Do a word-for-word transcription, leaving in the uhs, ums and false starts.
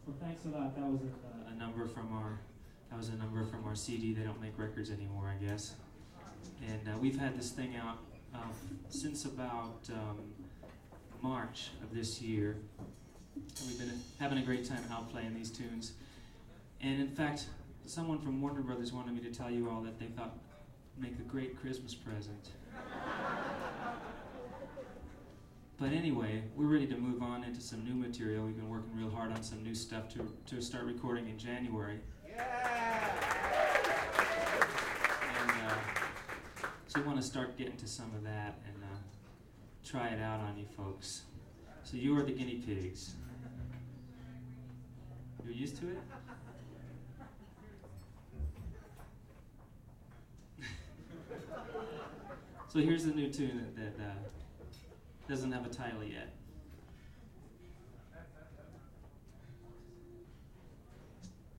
Well, thanks a lot. That was a, a number from our that was a number from our C D. They don't make records anymore, I guess. And uh, we've had this thing out uh, since about um, March of this year. And we've been having a great time out playing these tunes. And in fact, someone from Warner Brothers wanted me to tell you all that they thought make a great Christmas present. But anyway, we're ready to move on into some new material. We've been working real hard on some new stuff to, to start recording in January. Yeah! And uh, so we want to start getting to some of that and uh, try it out on you folks. So you are the guinea pigs. You're used to it? So here's the new tune that, that uh, doesn't have a title yet.